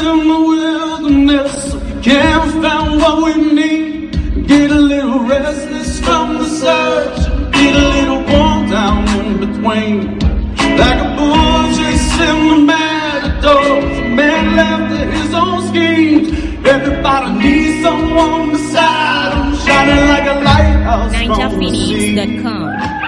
in the wilderness, you can't find what we need. Get a little restless from the search, get a little worn down in between. Like a bull chasing the matadors, a man left to his own schemes. Everybody needs someone beside him, shining like a lighthouse from the sea. NinjaPhoenix.com